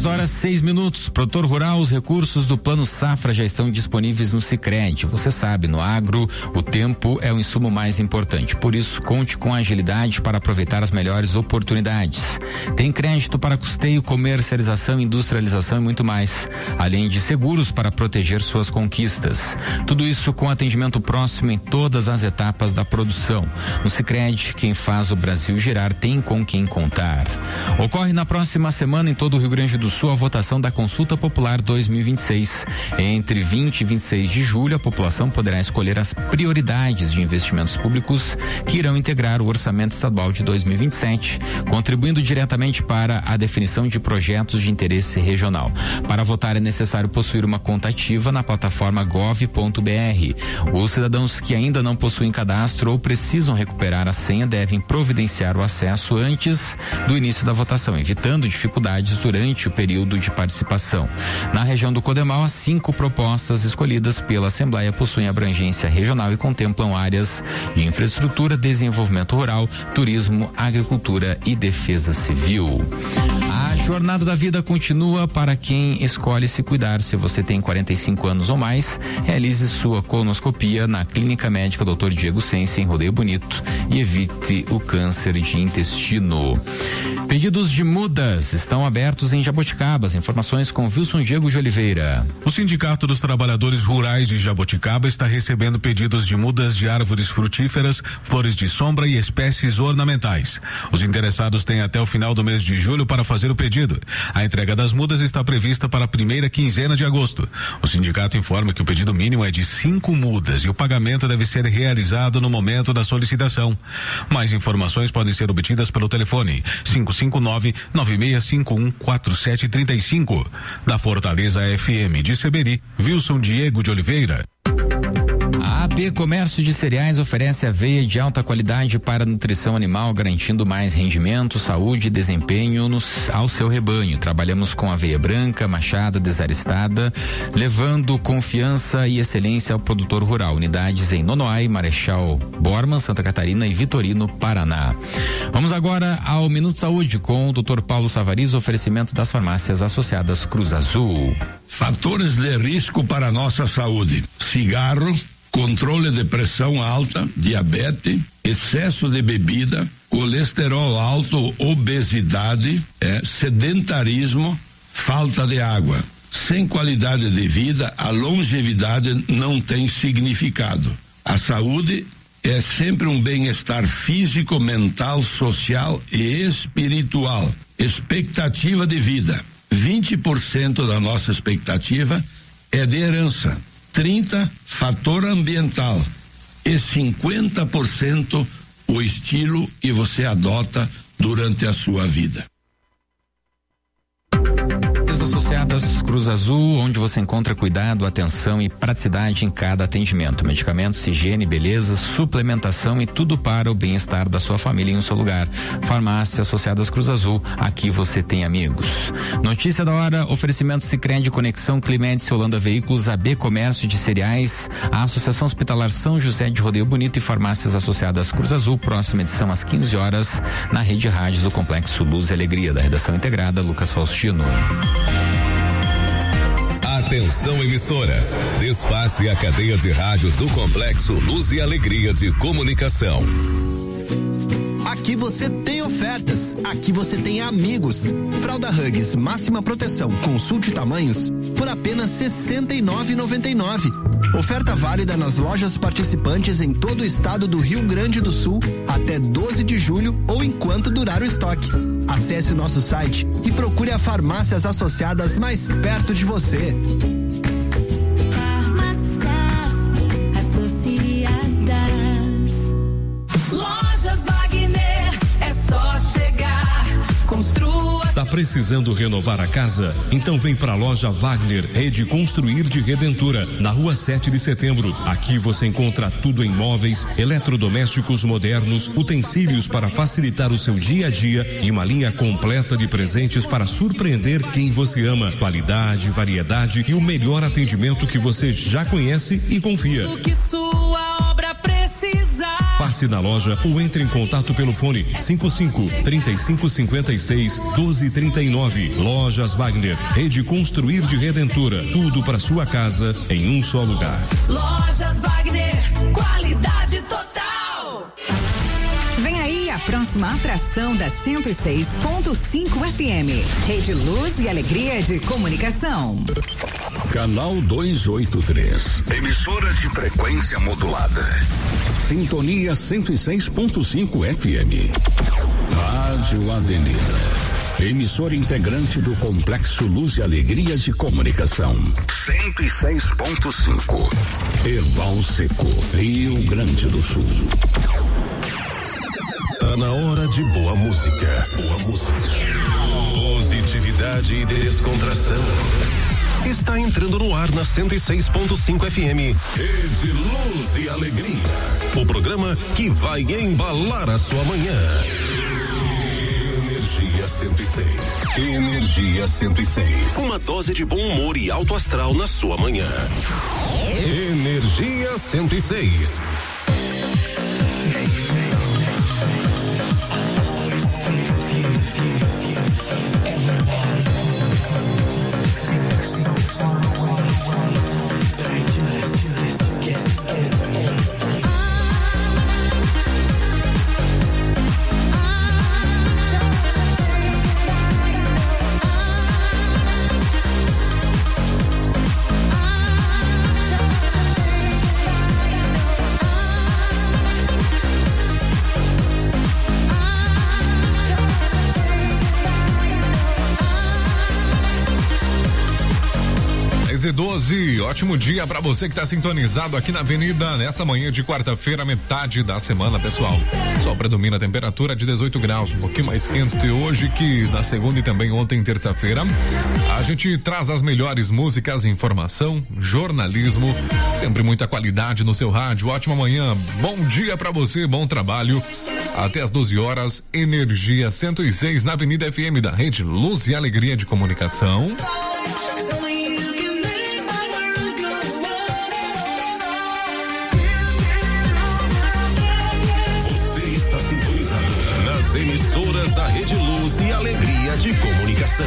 6:06. Produtor rural, os recursos do Plano Safra já estão disponíveis no Sicredi. Você sabe, no agro, o tempo é o insumo mais importante. Por isso, conte com agilidade para aproveitar as melhores oportunidades. Tem crédito para custeio, comercialização, industrialização e muito mais. Além de seguros para proteger suas conquistas. Tudo isso com atendimento próximo em todas as etapas da produção. No Sicredi, quem faz o Brasil girar tem com quem contar. Ocorre na próxima semana em todo o Rio Grande do Sul a votação da Consulta Popular 2026. Entre 20 e 26 de julho, a população poderá escolher as prioridades de investimentos públicos que irão integrar o orçamento estadual de 2027, contribuindo diretamente para a definição de projetos de interesse regional. Para votar é necessário possuir uma conta ativa na plataforma gov.br. Os cidadãos que ainda não possuem cadastro ou precisam recuperar a senha devem providenciar o acesso antes do início da votação, evitando dificuldades durante o período de participação. Na região do Codemal, as 5 propostas escolhidas pela Assembleia possuem abrangência regional e contemplam áreas de infraestrutura, desenvolvimento rural, turismo, agricultura e defesa civil. A jornada da vida continua para quem escolhe se cuidar. Se você tem 45 anos ou mais, realize sua colonoscopia na Clínica Médica Dr. Diego Sense, em Rodeio Bonito, e evite o câncer de intestino. Pedidos de mudas estão abertos em Jaboticaba. Informações com Wilson Diego de Oliveira. O Sindicato dos Trabalhadores Rurais de Jaboticaba está recebendo pedidos de mudas de árvores frutíferas, flores de sombra e espécies ornamentais. Os interessados têm até o final do mês de julho para fazer o pedido. A entrega das mudas está prevista para a primeira quinzena de agosto. O sindicato informa que o pedido mínimo é de 5 mudas e o pagamento deve ser realizado no momento da solicitação. Mais informações podem ser obtidas pelo telefone 559-9651-4735. Da Fortaleza FM de Seberi, Wilson Diego de Oliveira. A AB Comércio de Cereais oferece aveia de alta qualidade para nutrição animal, garantindo mais rendimento, saúde e desempenho ao seu rebanho. Trabalhamos com aveia branca, machada, desaristada, levando confiança e excelência ao produtor rural. Unidades em Nonoai, Marechal Borman, Santa Catarina e Vitorino, Paraná. Vamos agora ao Minuto Saúde com o Dr. Paulo Savariz, oferecimento das farmácias associadas Cruz Azul. Fatores de risco para a nossa saúde: cigarro, controle de pressão alta, diabetes, excesso de bebida, colesterol alto, obesidade, sedentarismo, falta de água. Sem qualidade de vida, a longevidade não tem significado. A saúde é sempre um bem-estar físico, mental, social e espiritual. Expectativa de vida: 20% da nossa expectativa é de herança, 30% fator ambiental e 50% o estilo que você adota durante a sua vida. Associadas Cruz Azul, onde você encontra cuidado, atenção e praticidade em cada atendimento. Medicamentos, higiene, beleza, suplementação e tudo para o bem-estar da sua família em um só lugar. Farmácia Associadas Cruz Azul, aqui você tem amigos. Notícia da hora: oferecimento Sicredi, Conexão Climentes, Holanda Veículos, AB Comércio de Cereais, a Associação Hospitalar São José de Rodeio Bonito e Farmácias Associadas Cruz Azul. Próxima edição às 15 horas na Rede Rádios do Complexo Luz e Alegria. Da redação integrada, Lucas Faustino. Atenção, emissoras. Despace a cadeia de rádios do Complexo Luz e Alegria de Comunicação. Aqui você tem ofertas, aqui você tem amigos. Fralda Huggies máxima proteção, consulte tamanhos por apenas R$ 69,99. Oferta válida nas lojas participantes em todo o estado do Rio Grande do Sul até 12 de julho ou enquanto durar o estoque. Acesse o nosso site e procure a farmácias associadas mais perto de você. Tá precisando renovar a casa? Então vem pra loja Wagner Rede Construir de Redentura, na rua 7 de setembro. Aqui você encontra tudo em móveis, eletrodomésticos modernos, utensílios para facilitar o seu dia a dia e uma linha completa de presentes para surpreender quem você ama. Qualidade, variedade e o melhor atendimento que você já conhece e confia. O que sua obra precisar. Passe na loja ou entre em contato pelo fone 55-3556-1239. Lojas Wagner, rede Construir de Redentora. Tudo para sua casa em um só lugar. Lojas Wagner, qualidade total. Vem aí a próxima atração da 106.5 FM. Rede Luz e Alegria de Comunicação. Canal 283. Emissora de frequência modulada. Sintonia 106.5 FM. Rádio Avenida. Emissora integrante do Complexo Luz e Alegria de Comunicação. 106.5. Erval Seco, Rio Grande do Sul. Tá na hora de boa música. Boa música. Positividade e descontração. Está entrando no ar na 106.5 FM. Rede Luz e Alegria. O programa que vai embalar a sua manhã. Energia 106. Energia 106. Uma dose de bom humor e alto astral na sua manhã. Energia 106. e 12, ótimo dia pra você que tá sintonizado aqui na Avenida nessa manhã de quarta-feira, metade da semana, pessoal. Sol predomina a temperatura de 18 graus, um pouquinho mais quente hoje que na segunda e também ontem, terça-feira. A gente traz as melhores músicas, informação, jornalismo, sempre muita qualidade no seu rádio. Ótima manhã, bom dia pra você, bom trabalho. Até às 12 horas, Energia 106 na Avenida FM da Rede Luz e Alegria de Comunicação. Emissoras da Rede Luz e Alegria de Comunicação.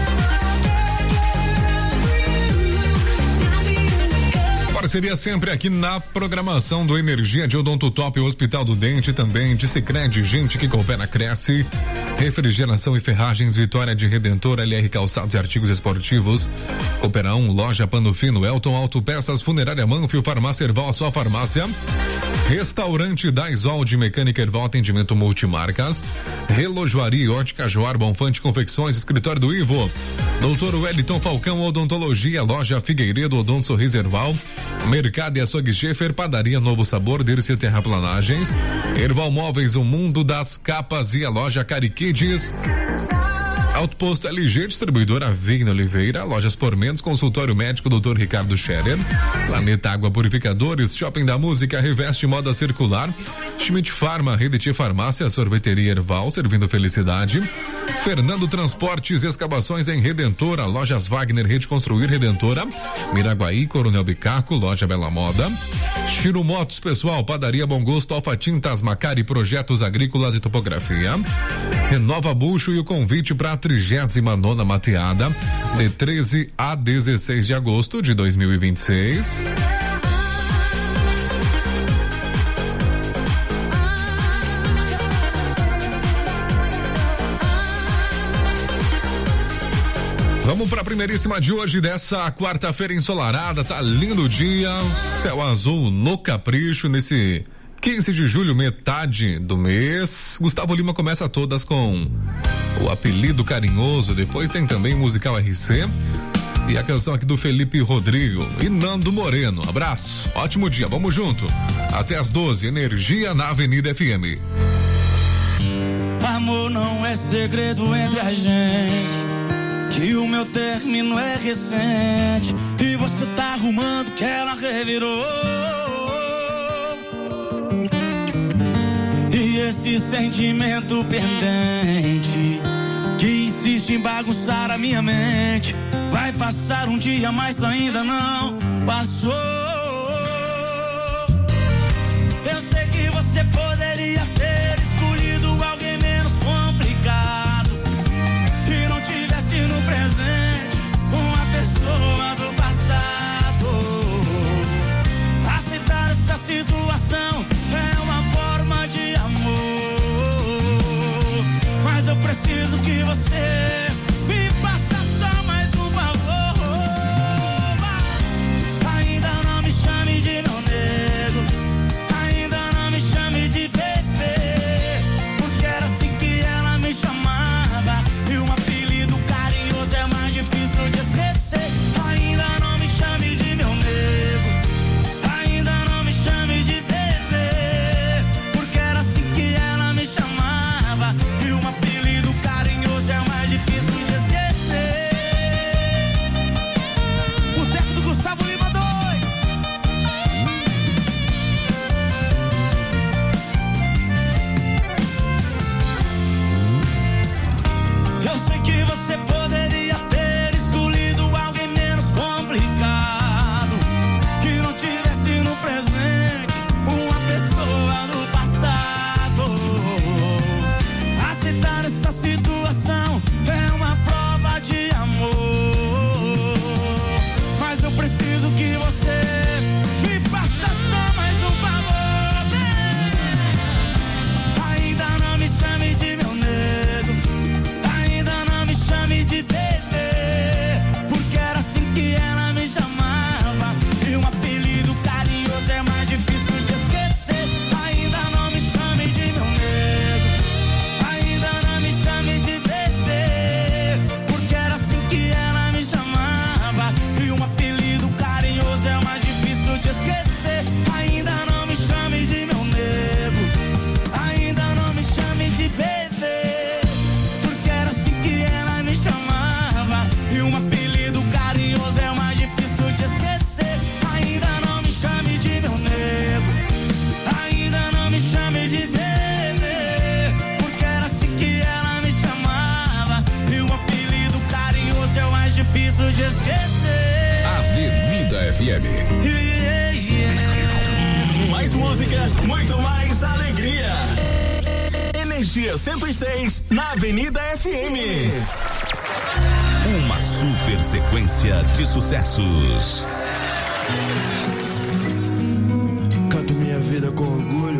Parceria sempre aqui na programação do Energia de Odonto Top, o Hospital do Dente, também de Sicredi, gente que coopera, cresce. Refrigeração e ferragens, Vitória de Redentor, LR Calçados e Artigos Esportivos, Cooperão, Loja Pano Fino, Elton Autopeças, Funerária Manfio, Farmácia Erval, a sua farmácia. Restaurante Daisol de Mecânica Erval, atendimento multimarcas. Relojoaria, Ótica Joar, Bonfante Confecções, Escritório do Ivo. Doutor Wellington Falcão, Odontologia, Loja Figueiredo, Odonto Sorriso Erval. Mercado e Açougue Schaefer, Padaria Novo Sabor, Dercy Terraplanagens. Erval Móveis, o mundo das capas e a Loja Cariquides. Autoposto LG, distribuidora Vigna Oliveira, Lojas por Mendes, Consultório Médico Dr. Ricardo Scherer, Planeta Água Purificadores, Shopping da Música, Reveste Moda Circular, Schmidt Farma, Rediti Farmácia, Sorveteria Erval, servindo felicidade, Fernando Transportes, Escavações em Redentora, Lojas Wagner, Rede Construir Redentora, Miraguaí, Coronel Bicaco, Loja Bela Moda, Chiro Motos, pessoal, Padaria Bom Gosto, Alfa Tintas, Macari, Projetos Agrícolas e Topografia, Renova Bucho e o convite para a 39ª mateada de 13 a 16 de agosto de 2026. Vamos para a primeiríssima de hoje dessa quarta-feira ensolarada, tá lindo o dia, céu azul no capricho nesse 15 de julho, metade do mês. Gustavo Lima começa todas com o apelido carinhoso, depois tem também o musical RC e a canção aqui do Felipe Rodrigo e Nando Moreno. Abraço, ótimo dia, vamos junto. Até às 12, Energia na Avenida FM. Amor não é segredo entre a gente, que o meu término é recente e você tá arrumando que ela revirou. E esse sentimento pendente que insiste em bagunçar a minha mente vai passar um dia, mas ainda não passou. Eu sei que você poderia ter escolhido alguém menos complicado e não tivesse no presente uma pessoa do passado. Aceitar essa situação é uma forma de amor, mas eu preciso que você me faça só mais um favor. Ainda não me chame de meu nego, ainda não me chame de bebê, porque era assim que ela me chamava e um apelido carinhoso é mais difícil de esquecer. Ainda não me chame de meu nego, ainda não me chame de bebê, porque era assim que ela me chamava e um apelido carinhoso é mais difícil de esquecer. O tempo do Gustavo Lima 2. Eu sei que você poderia ter escolhido alguém menos complicado que não tivesse no presente uma pessoa do passado. Aceitar essa situação é uma prova de amor, mas eu preciso que você me faça só mais um favor. Ainda não me chame de meu nego, ainda não me chame de bebê, porque era assim que ela me chamava e um apelido carinhoso é mais difícil de esquecer. Ainda não me chame de meu nego, ainda não me chame de bebê, porque era assim que ela me chamava e um apelido carinhoso é mais difícil de esquecer. Ainda não me chame de meu nego, ainda não me chame de bebê, porque era assim que ela me chamava e um apelido carinhoso é mais difícil de esquecer. Ainda não me chame de meu nego, ainda não me chame de bebê, porque era assim que ela me chamava e um apelido carinhoso é o mais difícil de esquecer. Avenida FM. Mais música, muito mais alegria. Energia 106 na Avenida FM. Uma super sequência de sucessos. Canto minha vida com orgulho.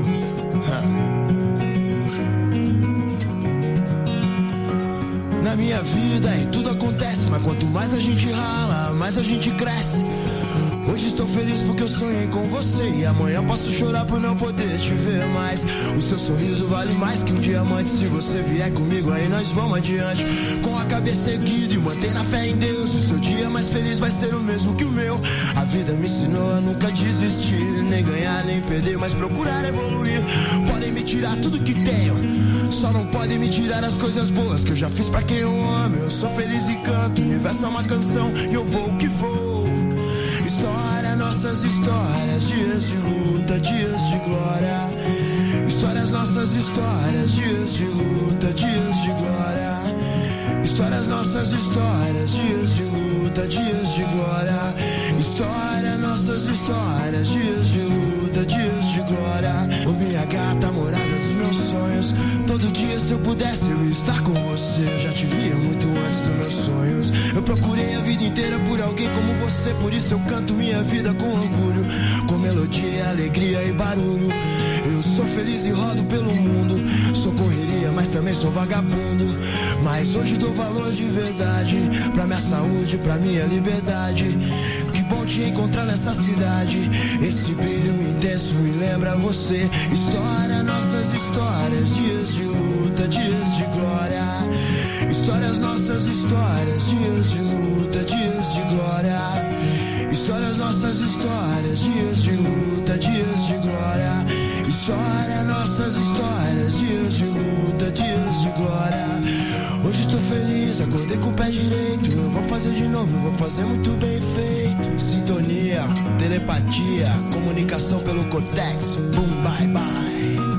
Na minha vida tudo acontece, mas quanto mais a gente rala, mais a gente cresce. Hoje estou feliz porque eu sonhei com você e amanhã posso chorar por não poder te ver mais. O seu sorriso vale mais que um diamante. Se você vier comigo aí nós vamos adiante, com a cabeça erguida e manter a fé em Deus. O seu dia mais feliz vai ser o mesmo que o meu. A vida me ensinou a nunca desistir, nem ganhar nem perder, mas procurar evoluir. Podem me tirar tudo que tenho, só não podem me tirar as coisas boas que eu já fiz pra quem eu amo. Eu sou feliz e canto, o universo é uma canção e eu vou que vou. História, nossas histórias, dias de luta, dias de glória. Histórias, nossas histórias, dias de luta, dias de glória. Histórias, nossas histórias, dias de luta, dias de glória. História, nossas histórias, dias de luta, dias de glória. Ô minha gata, morada dos meus sonhos. Todo dia se eu pudesse eu ia estar com você. Eu já te via muito antes dos meus sonhos. Eu procurei a vida inteira por alguém como você. Por isso eu canto minha vida com orgulho, com melodia, alegria e barulho. Eu sou feliz e rodo pelo mundo. Sou correria, mas também sou vagabundo. Mas hoje dou valor de verdade pra minha saúde, pra minha liberdade. Que bom te encontrar nessa cidade. Esse brilho intenso me lembra você. História, nossas histórias, dias de luta, dias de glória. Histórias, nossas histórias, dias de luta, dias de glória. Histórias, nossas histórias, dias de luta, dias de glória. História, nossas histórias, dias de luta, dias de glória. Hoje estou feliz, acordei com o pé direito. Eu vou fazer de novo, eu vou fazer muito bem feito. Sintonia, telepatia, comunicação pelo cortex. Boom, bye, bye.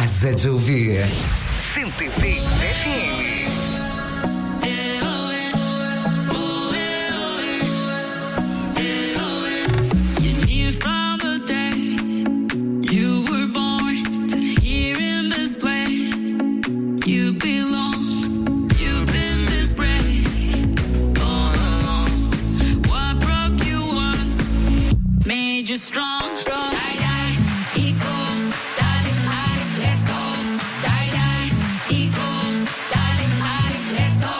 gostosa de ouvir. 106 FM. Strong. Die, die, eco, dale, dale, let's go. Die, die, eco, dale, dale, let's go.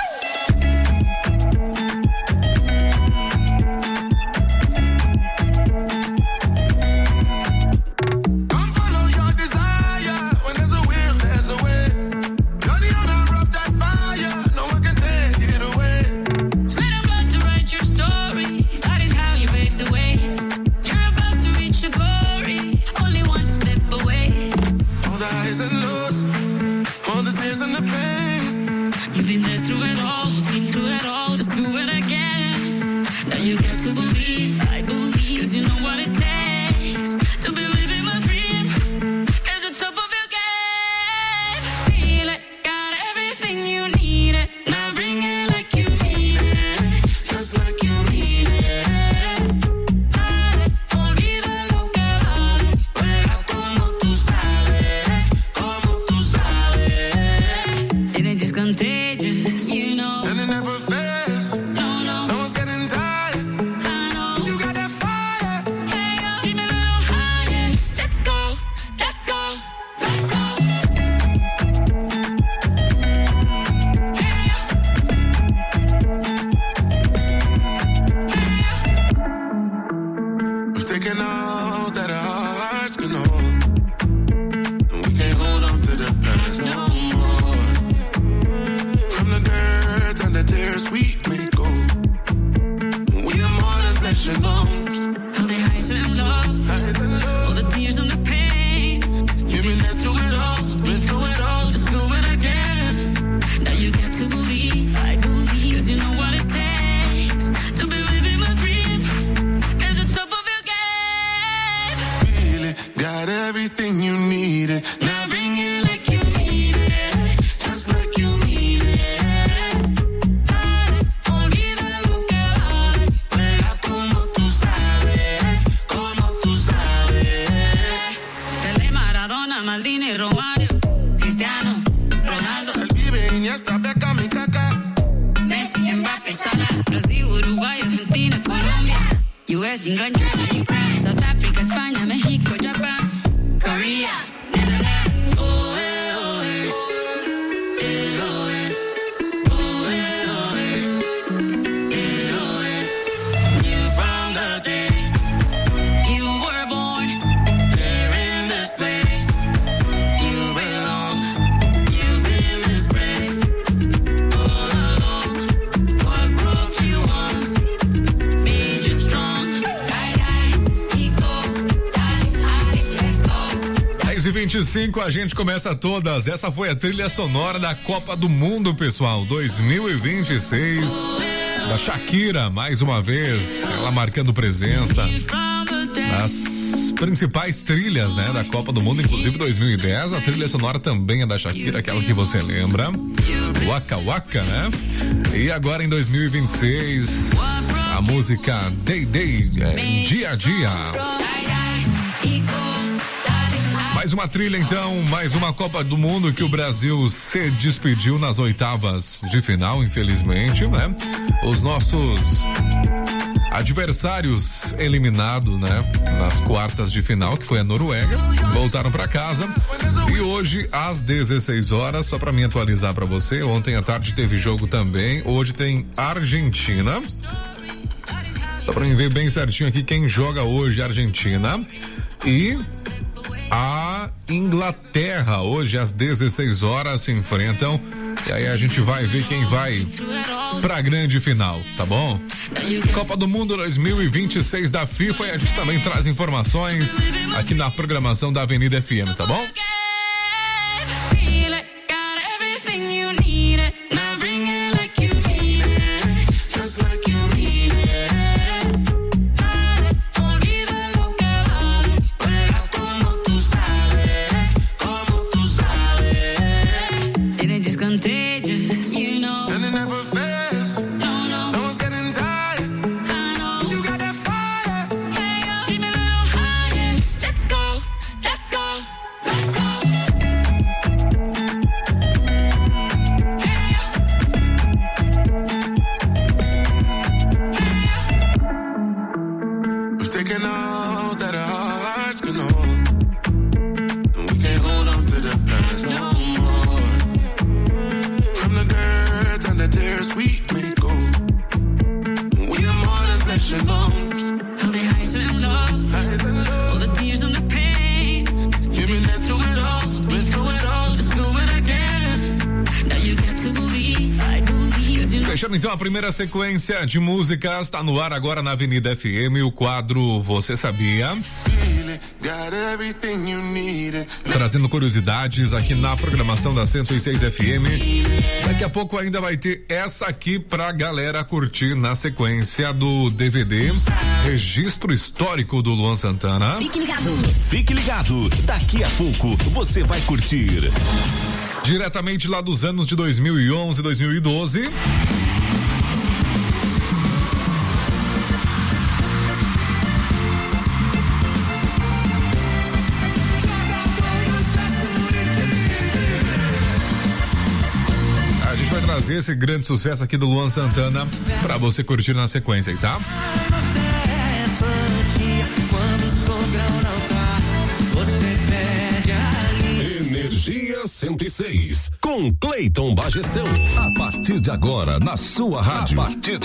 Come follow your desire. When there's a will, there's a way. You're the owner of that fire. No one can take it away. Sweat and blood to write your story. That is how you pave the way. You've been there through it all, been through it all, just do it again. Now you got to believe, I believe, cause you know what it takes to believe in my dream. At the top of your game, feel it, got everything you need it. Now bring it like you need it, just like you need it. Dale, olvida lo que vale, juega como tú sabes, como tú sabes. And it just contagious, you know. And it never fails. No, no. No one's getting tired. I know. You got that fire. Hey, yo. Keep me a little higher. Let's go. Let's go. Let's go. Hey, yo. Hey, yo. We've taken all that our hearts can hold. And we can't hold on to the past no more. The tears we may go. We are more than flesh and bones. All the highs and lows, all the tears and the pain. You've been there through it all, been through it all. Just do it again. Now you got to believe, I believe, cause you know what it takes to believe in my dream. At the top of your game, feel it, got everything you needed. Now bring it like you need it, just like you need it. Maldini, Romario, Cristiano, Ronaldo, el Vive, Iniesta, Beckham y Kaká, Messi, Mbappé, Salah, Brasil, Uruguay, Argentina, Colombia, US, England, Germany, France, South Africa, España, México, Japan, Korea, Netherlands. Oh, eh, oh, eh. Eh, oh, eh. Oh, eh, oh, eh. Eh, oh, eh. You from the day you were born, there in this place. E 25, a gente começa todas. Essa foi a trilha sonora da Copa do Mundo, pessoal, 2026, da Shakira, mais uma vez, ela marcando presença nas principais trilhas, né, da Copa do Mundo, inclusive 2010. A trilha sonora também é da Shakira, aquela que você lembra, Waka Waka, né? E agora em 2026, a música Day Day, Dia a Dia. Mais uma trilha, então, mais uma Copa do Mundo que o Brasil se despediu nas oitavas de final, infelizmente, né? Os nossos adversários eliminados, né? Nas quartas de final, que foi a Noruega, voltaram para casa. E hoje, às 16 horas, só para me atualizar para você, ontem à tarde teve jogo também, hoje tem Argentina. Só para mim ver bem certinho aqui quem joga hoje, Argentina e a Inglaterra. Hoje às 16 horas se enfrentam e aí a gente vai ver quem vai pra grande final, tá bom? Copa do Mundo 2026 da FIFA, e a gente também traz informações aqui na programação da Avenida FM, tá bom? Fechando então a primeira sequência de músicas, tá no ar agora na Avenida FM, o quadro Você Sabia? Trazendo curiosidades aqui na programação da 106 FM. Daqui a pouco ainda vai ter essa aqui pra galera curtir na sequência do DVD Registro Histórico do Luan Santana. Fique ligado. Fique ligado. Daqui a pouco você vai curtir. Diretamente lá dos anos de 2011 e 2012. A gente vai trazer esse grande sucesso aqui do Luan Santana pra você curtir na sequência aí, tá? Energia 106, com Cleiton Bagestão. A partir de agora, na sua rádio.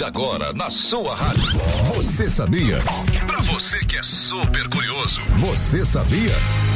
Você sabia? Pra você que é super curioso, você sabia?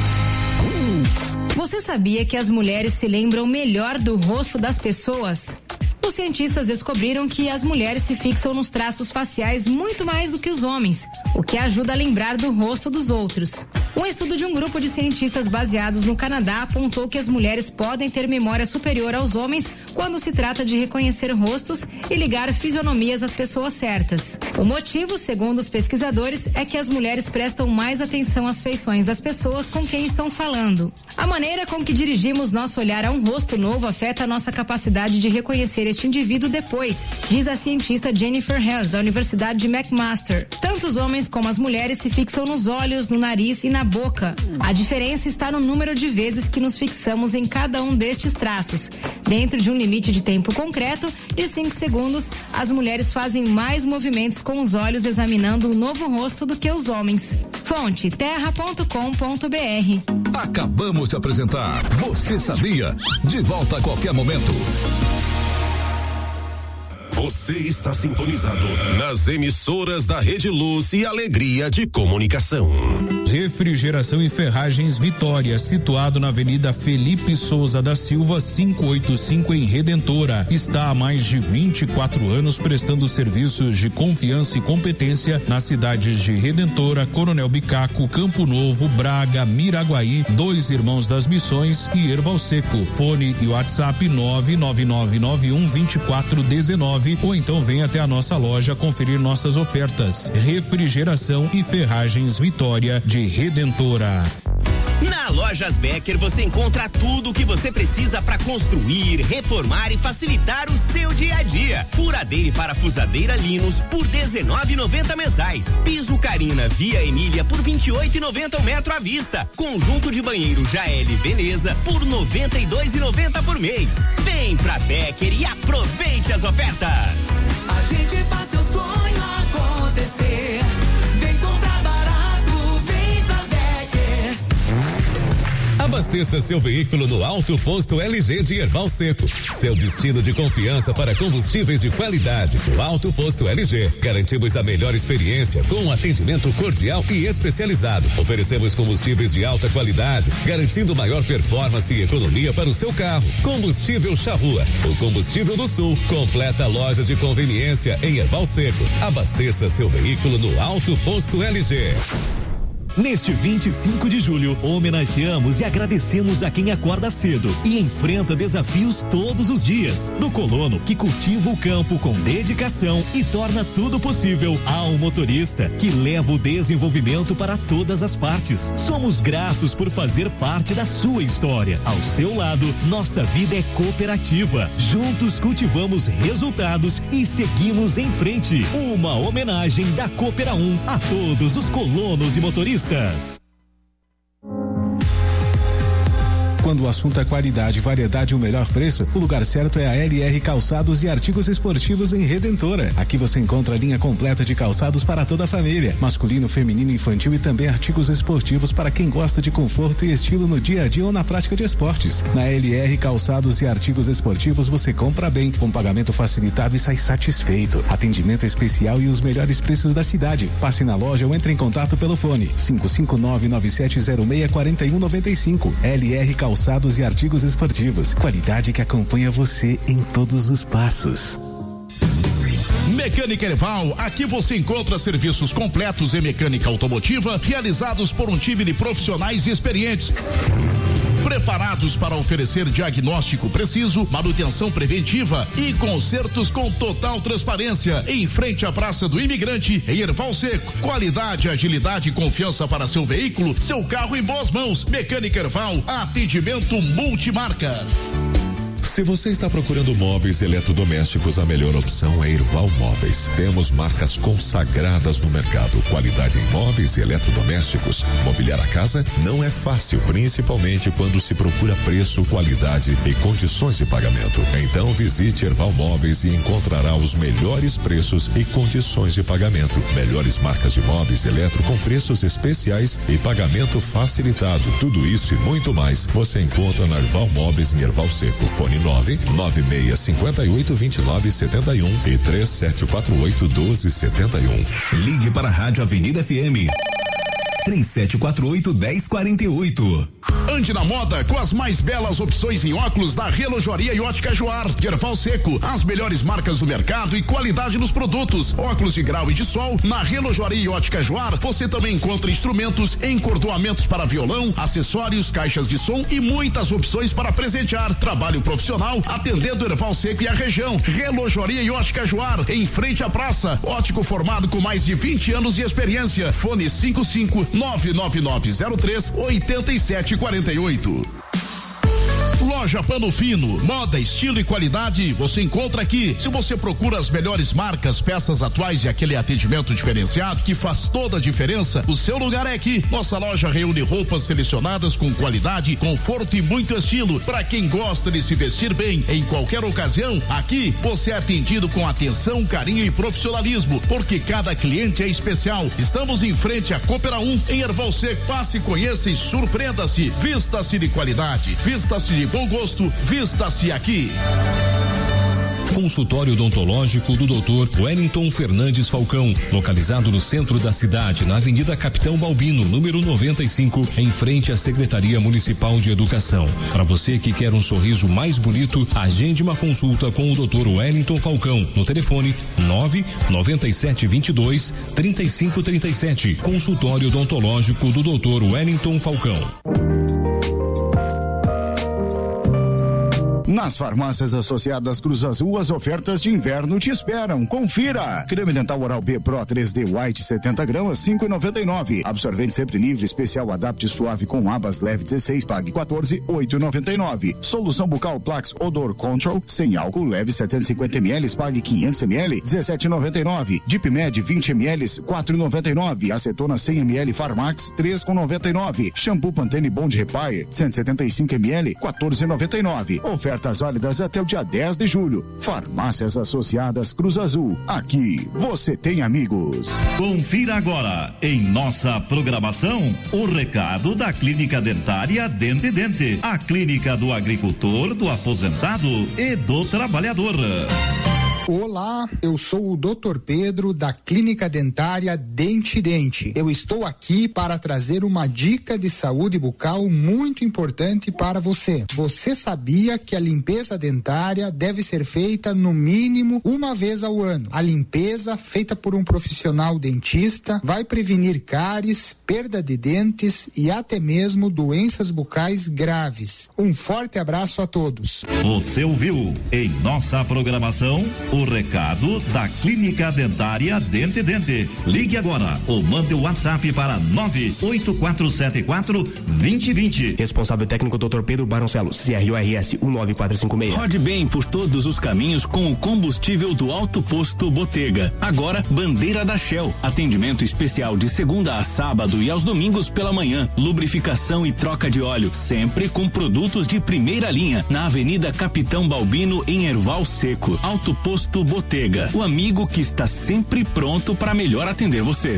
Você sabia que as mulheres se lembram melhor do rosto das pessoas? Os cientistas descobriram que as mulheres se fixam nos traços faciais muito mais do que os homens, o que ajuda a lembrar do rosto dos outros. Um estudo de um grupo de cientistas baseados no Canadá apontou que as mulheres podem ter memória superior aos homens quando se trata de reconhecer rostos e ligar fisionomias às pessoas certas. O motivo, segundo os pesquisadores, é que as mulheres prestam mais atenção às feições das pessoas com quem estão falando. A maneira com que dirigimos nosso olhar a um rosto novo afeta a nossa capacidade de reconhecer este indivíduo depois, diz a cientista Jennifer Hess, da Universidade de McMaster. Tanto os homens como as mulheres se fixam nos olhos, no nariz e na boca. A diferença está no número de vezes que nos fixamos em cada um destes traços. Dentro de um limite de tempo concreto de 5 segundos, as mulheres fazem mais movimentos com os olhos examinando um novo rosto do que os homens. Fonte terra.com.br. Acabamos de apresentar Você Sabia? De volta a qualquer momento. Você está sintonizado nas emissoras da Rede Luz e Alegria de Comunicação. Refrigeração e Ferragens Vitória, situado na Avenida Felipe Souza da Silva, 585 em Redentora. Está há mais de 24 anos prestando serviços de confiança e competência nas cidades de Redentora, Coronel Bicaco, Campo Novo, Braga, Miraguaí, Dois Irmãos das Missões e Erval Seco. Fone e WhatsApp 999912419 ou então venha até a nossa loja conferir nossas ofertas. Refrigeração e Ferragens Vitória de Redentora. Na Lojas Becker você encontra tudo o que você precisa para construir, reformar e facilitar o seu dia a dia. Furadeira e parafusadeira Linus por R$19,90 mensais. Piso Carina Via Emília por R$28,90 o metro à vista. Conjunto de banheiro Jael Veneza por R$92,90 por mês. Vem pra Becker e aproveite as ofertas. A gente faz seu sonho acontecer. Vem comprar barato, vem pra Becker. Abasteça seu veículo no Alto Posto LG de Erval Seco. Seu destino de confiança para combustíveis de qualidade. No Alto Posto LG, garantimos a melhor experiência com um atendimento cordial e especializado. Oferecemos combustíveis de alta qualidade, garantindo maior performance e economia para o seu carro. Combustível Charrua, o combustível do Sul. Completa loja de conveniência em Erval Seco. Abasteça seu veículo no Alto Posto LG. Neste 25 de julho, homenageamos e agradecemos a quem acorda cedo e enfrenta desafios todos os dias. Do colono que cultiva o campo com dedicação e torna tudo possível, ao motorista que leva o desenvolvimento para todas as partes. Somos gratos por fazer parte da sua história. Ao seu lado, nossa vida é cooperativa. Juntos cultivamos resultados e seguimos em frente. Uma homenagem da Coopera 1 a todos os colonos e motoristas. Quando o assunto é qualidade, variedade e o melhor preço, o lugar certo é a LR Calçados e Artigos Esportivos em Redentora. Aqui você encontra a linha completa de calçados para toda a família, masculino, feminino, infantil e também artigos esportivos para quem gosta de conforto e estilo no dia a dia ou na prática de esportes. Na LR Calçados e Artigos Esportivos você compra bem, com pagamento facilitado e sai satisfeito. Atendimento especial e os melhores preços da cidade. Passe na loja ou entre em contato pelo fone 559-9706-4195. LR Calçados e Artigos Esportivos. Qualidade que acompanha você em todos os passos. Mecânica Erval, aqui você encontra serviços completos em mecânica automotiva realizados por um time de profissionais experientes, preparados para oferecer diagnóstico preciso, manutenção preventiva e consertos com total transparência. Em frente à Praça do Imigrante, em Erval Seco. Qualidade, agilidade e confiança para seu veículo, seu carro em boas mãos. Mecânica Erval, atendimento multimarcas. Se você está procurando móveis e eletrodomésticos, a melhor opção é Erval Móveis. Temos marcas consagradas no mercado, qualidade em móveis e eletrodomésticos. Mobiliar a casa não é fácil, principalmente quando se procura preço, qualidade e condições de pagamento. Então visite Erval Móveis e encontrará os melhores preços e condições de pagamento. Melhores marcas de móveis e eletro com preços especiais e pagamento facilitado. Tudo isso e muito mais você encontra na Erval Móveis em Erval Seco. Fone 996582971 e 37481271. Ligue para a Rádio Avenida FM 3748-1048. Ande na moda com as mais belas opções em óculos da Relojoaria e Ótica Joar, de Erval Seco. As melhores marcas do mercado e qualidade nos produtos. Óculos de grau e de sol, na Relojoaria e Ótica Joar, você também encontra instrumentos, encordoamentos para violão, acessórios, caixas de som e muitas opções para presentear. Trabalho profissional, atendendo Erval Seco e a região. Relojoaria e Ótica Joar, em frente à praça. Ótico formado com mais de 20 anos de experiência. Fone 55-99903-8748. Loja Pano Fino, moda, estilo e qualidade, você encontra aqui. Se você procura as melhores marcas, peças atuais e aquele atendimento diferenciado que faz toda a diferença, o seu lugar é aqui. Nossa loja reúne roupas selecionadas com qualidade, conforto e muito estilo. Para quem gosta de se vestir bem em qualquer ocasião, aqui você é atendido com atenção, carinho e profissionalismo, porque cada cliente é especial. Estamos em frente à Coopera 1, em Erval Seco. Passe, conheça e surpreenda-se. Vista-se de qualidade, vista-se de bom gosto, vista-se aqui. Consultório odontológico do Dr. Wellington Fernandes Falcão, localizado no centro da cidade, na Avenida Capitão Balbino, número 95, em frente à Secretaria Municipal de Educação. Para você que quer um sorriso mais bonito, agende uma consulta com o Dr. Wellington Falcão no telefone 99722-3537. Consultório odontológico do Dr. Wellington Falcão. Nas farmácias associadas Cruz Azul, as ofertas de inverno te esperam. Confira! Creme dental Oral-B Pro 3D White 70 gramas, 5,99. Absorvente sempre livre, especial Adapt Suave com abas leve 16, pague 14, 8,99. Solução bucal Plax Odor Control, sem álcool, leve 750 ml, pague 500 ml, 17,99. Deep Med 20 ml, 4,99. Acetona 100 ml Farmax, 3,99. Shampoo Pantene Bond Repair 175 ml, 14,99. Ofertas válidas até o dia 10 de julho. Farmácias Associadas Cruz Azul. Aqui você tem amigos. Confira agora em nossa programação o recado da Clínica Dentária Dente Dente, a clínica do agricultor, do aposentado e do trabalhador. Olá, eu sou o Dr. Pedro da Clínica Dentária Dente Dente. Eu estou aqui para trazer uma dica de saúde bucal muito importante para você. Você sabia que a limpeza dentária deve ser feita no mínimo uma vez ao ano? A limpeza feita por um profissional dentista vai prevenir cáries, perda de dentes e até mesmo doenças bucais graves. Um forte abraço a todos. Você ouviu em nossa programação o recado da Clínica Dentária Dente Dente. Ligue agora ou mande o WhatsApp para 98474-2020. Responsável técnico Dr. Pedro Baroncelos, CRORS 19456. Rode bem por todos os caminhos com o combustível do Alto Posto Botega. Agora, bandeira da Shell. Atendimento especial de segunda a sábado e aos domingos pela manhã. Lubrificação e troca de óleo. Sempre com produtos de primeira linha. Na Avenida Capitão Balbino, em Erval Seco. Alto Posto Botega, o amigo que está sempre pronto para melhor atender você.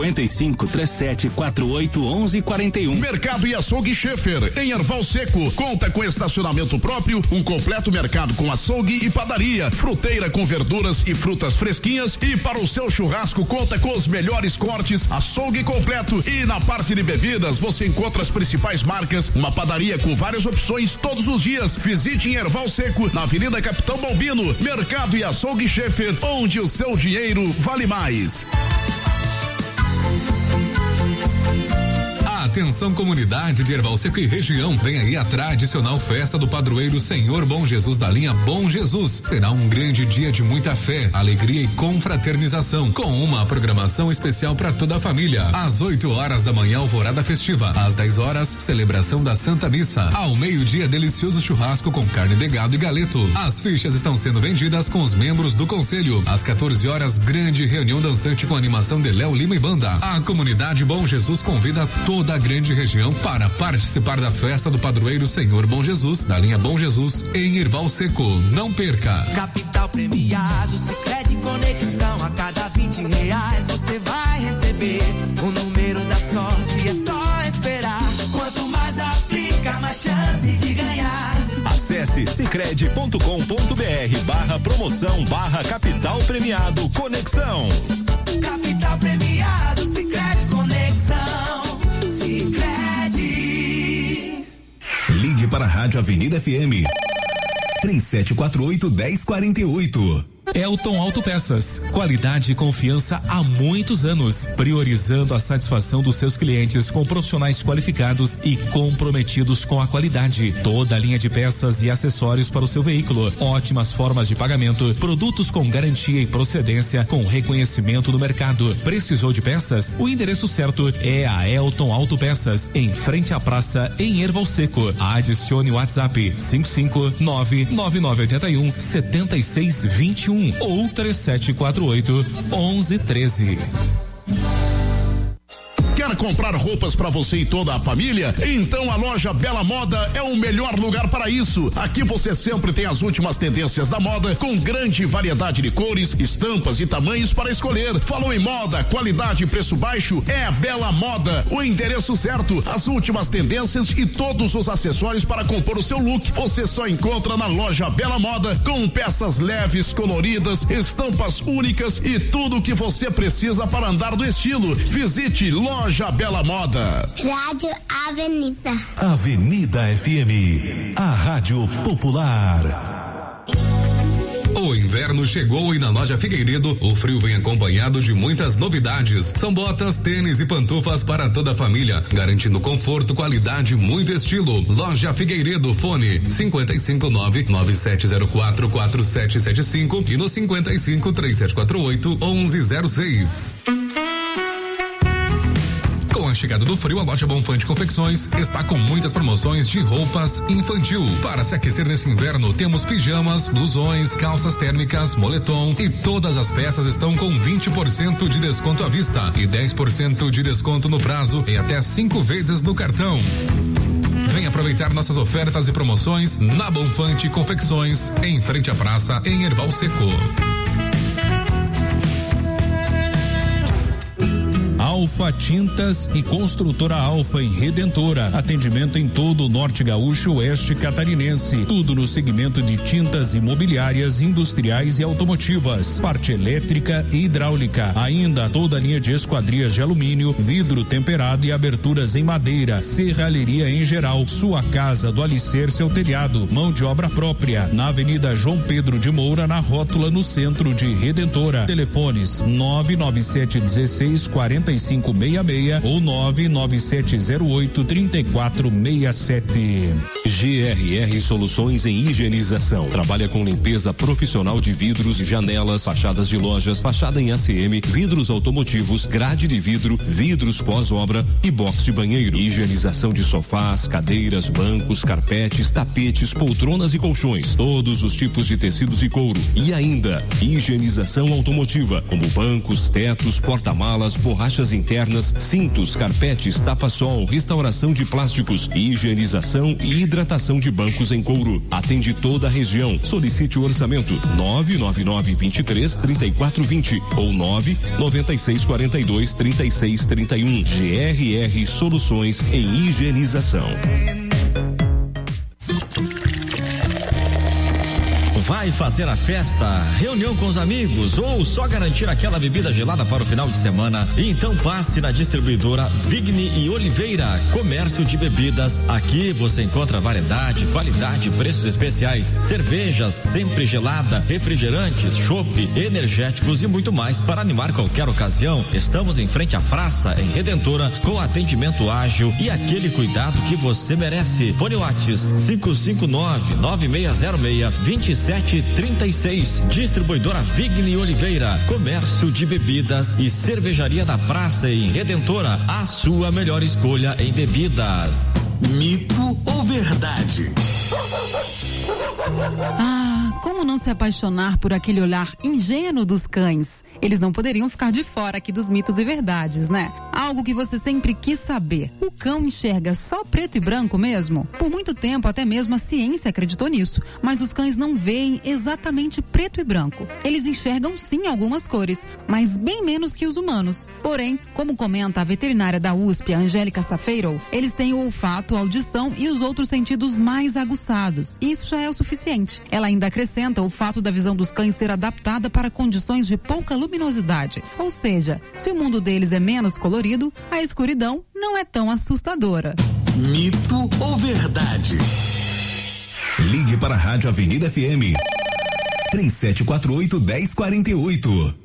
55-3748-1141. Mercado e Açougue Schaefer, em Erval Seco. Conta com estacionamento próprio, um completo mercado com açougue e padaria, fruteira com verduras e frutas fresquinhas, e para o seu churrasco conta com os melhores cortes, açougue completo. E na parte de bebidas você encontra as principais marcas, uma padaria com várias opções todos os dias. Visite em Erval Seco, na Avenida Capitão Balbino. Mercado e Açougue Açougue Schaefer, onde o seu dinheiro vale mais. Atenção, comunidade de Erval Seco e região, vem aí a tradicional festa do padroeiro Senhor Bom Jesus da linha Bom Jesus. Será um grande dia de muita fé, alegria e confraternização, com uma programação especial para toda a família. Às 8 horas da manhã, alvorada festiva. Às 10 horas, celebração da Santa Missa. Ao meio-dia, delicioso churrasco com carne de gado e galeto. As fichas estão sendo vendidas com os membros do conselho. Às 14 horas, grande reunião dançante com animação de Léo Lima e banda. A comunidade Bom Jesus convida toda a grande região para participar da festa do padroeiro Senhor Bom Jesus, da linha Bom Jesus, em Erval Seco. Não perca! Capital premiado, Sicredi Conexão. A cada R$20 você vai receber o número da sorte. É só esperar. Quanto mais aplica, mais chance de ganhar. Acesse sicredi.com.br/promoção/capital premiado Conexão. Capital premiado, Sicredi Conexão. Ligue para a Rádio Avenida FM 3748-1048. Elton Autopeças, qualidade e confiança há muitos anos, priorizando a satisfação dos seus clientes com profissionais qualificados e comprometidos com a qualidade. Toda a linha de peças e acessórios para o seu veículo, ótimas formas de pagamento, produtos com garantia e procedência com reconhecimento no mercado. Precisou de peças? O endereço certo é a Elton Autopeças, em frente à praça em Erval Seco. Adicione o WhatsApp 559-9981-7621 ou 3748-1113. Quer comprar roupas para você e toda a família? Então a loja Bela Moda é o melhor lugar para isso. Aqui você sempre tem as últimas tendências da moda, com grande variedade de cores, estampas e tamanhos para escolher. Falou em moda, qualidade e preço baixo? É a Bela Moda. O endereço certo, as últimas tendências e todos os acessórios para compor o seu look. Você só encontra na loja Bela Moda, com peças leves, coloridas, estampas únicas e tudo o que você precisa para andar do estilo. Visite Loja Bela Moda. Rádio Avenida. Avenida FM, a rádio popular. O inverno chegou e na loja Figueiredo o frio vem acompanhado de muitas novidades. São botas, tênis e pantufas para toda a família, garantindo conforto, qualidade e muito estilo. Loja Figueiredo, fone 559-9704-4775 e no 55-3748-1106. Com a chegada do frio, a loja Bonfante Confecções está com muitas promoções de roupas infantil. Para se aquecer nesse inverno, temos pijamas, blusões, calças térmicas, moletom e todas as peças estão com 20% de desconto à vista e 10% de desconto no prazo e até 5 vezes no cartão. Vem aproveitar nossas ofertas e promoções na Bonfante Confecções, em frente à praça, em Erval Seco. Alfa Tintas e Construtora Alfa em Redentora. Atendimento em todo o Norte Gaúcho, Oeste Catarinense. Tudo no segmento de tintas imobiliárias, industriais e automotivas. Parte elétrica e hidráulica. Ainda toda a linha de esquadrias de alumínio, vidro temperado e aberturas em madeira. Serralheria em geral. Sua casa do alicerce ao telhado. Mão de obra própria. Na Avenida João Pedro de Moura, na Rótula, no centro de Redentora. Telefones 99716-4566 ou 99708-3467. GRR Soluções em Higienização. Trabalha com limpeza profissional de vidros, janelas, fachadas de lojas, fachada em ACM, vidros automotivos, grade de vidro, vidros pós-obra e box de banheiro. Higienização de sofás, cadeiras, bancos, carpetes, tapetes, poltronas e colchões. Todos os tipos de tecidos e couro. E ainda, higienização automotiva, como bancos, tetos, porta-malas, borrachas internas, cintos, carpetes, tapa-sol, restauração de plásticos, higienização e hidratação de bancos em couro. Atende toda a região. Solicite o orçamento 999-23-3420 ou 99642-3631. GRR Soluções em Higienização. Vai fazer a festa, reunião com os amigos ou só garantir aquela bebida gelada para o final de semana? Então passe na distribuidora Vigni e Oliveira, comércio de bebidas. Aqui você encontra variedade, qualidade, preços especiais, cervejas sempre gelada, refrigerantes, chopp, energéticos e muito mais para animar qualquer ocasião. Estamos em frente à praça, em Redentora, com atendimento ágil e aquele cuidado que você merece. Fone Whats 559-9606-2736. Distribuidora Vigni Oliveira, comércio de bebidas e cervejaria da praça em Redentora, a sua melhor escolha em bebidas. Mito ou verdade? Como não se apaixonar por aquele olhar ingênuo dos cães? Eles não poderiam ficar de fora aqui dos mitos e verdades, né? Algo que você sempre quis saber. O cão enxerga só preto e branco mesmo? Por muito tempo, até mesmo a ciência acreditou nisso. Mas os cães não veem exatamente preto e branco. Eles enxergam sim algumas cores, mas bem menos que os humanos. Porém, como comenta a veterinária da USP, a Angélica Safeiro, eles têm o olfato, a audição e os outros sentidos mais aguçados. E isso já é o suficiente. Ela ainda acrescenta o fato da visão dos cães ser adaptada para condições de pouca luminosidade. Ou seja, se o mundo deles é menos colorido, a escuridão não é tão assustadora. Mito ou verdade? Ligue para a Rádio Avenida FM 3748-1048.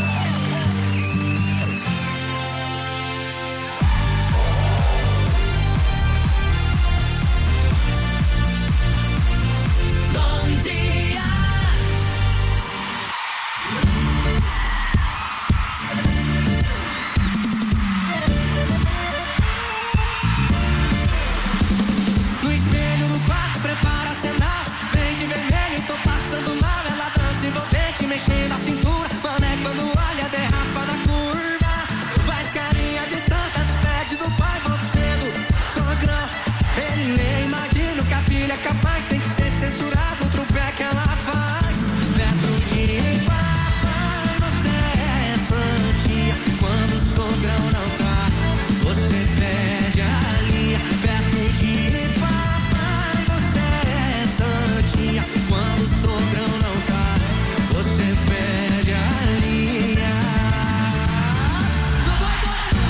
Mexendo a cintura, mané quando olha derrapa na curva. Faz carinha de santa, despede do pai, volta cedo. Sogrão, ele nem imagina que a filha é capaz. Tem que ser censurado o trupé que ela faz. Perto de papai, você é santinha. Quando o sogrão não tá, você perde a linha. Perto de papai, você é santinha. Quando o sogrão não tá, você perde a linha. Não vai embora não.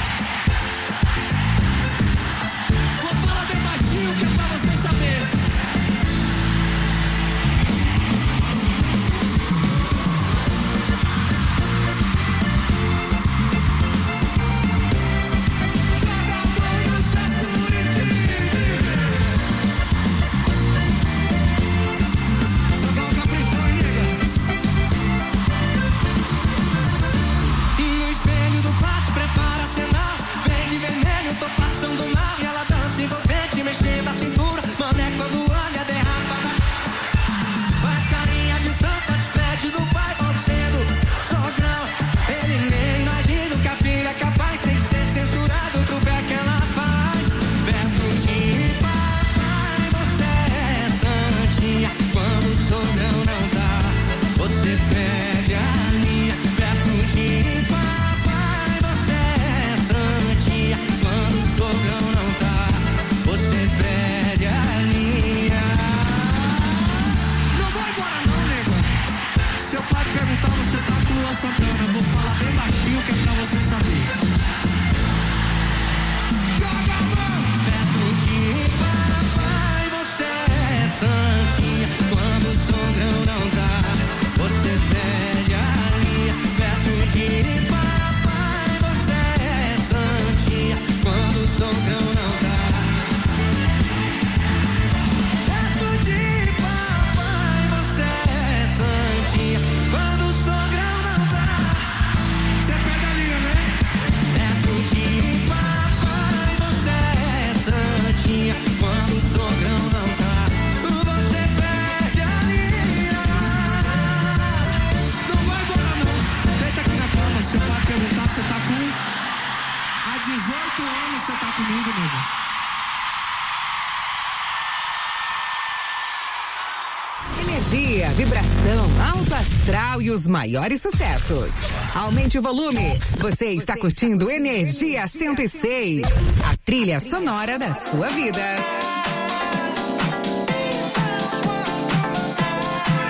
Vou falar bem baixinho que é pra você saber. Jogadores da Curitiba. Só dá um caprichão, hein, nega? No espelho do quarto, prepara a cena. Vem de vermelho, tô passando mal. E ela dança envolvente, mexendo a cintura. Mané quando olha, derrapa na... Faz carinha de santa, despede do pai, volta cedo. Sogrão, ele nem imagina que a filha é capaz. Tem que ser censurado o trupé que ela faz. Perto de papai, você é santinha. Quando o sogrão não dá, você perde a linha. Perto de papai, você é santinha. Quando o sogrão não dá, você perde a linha. Não vai embora não, nego. Seu pai perguntar, você tá com Luan Santana. Eu vou falar bem baixinho que é pra você saber. Joga a mão! Perto de papai, você é santinha. Quando o sogrão não dá, você perde a linha. Perto de papai, você é santinha. Quando o sogrão não dá. Perto de papai, você é santinha. Quando o sogrão não dá, você perde a linha, né? Perto de papai, você é santinha. Quando o sogrão não dá, você perde a linha. Não vai embora não. Deita aqui na cama, você vai perguntar, você tá com... Há 18 anos você tá comigo, nego. Energia, vibração, alto astral e os maiores sucessos. Aumente o volume. Você está curtindo Energia 106, a trilha sonora da sua vida.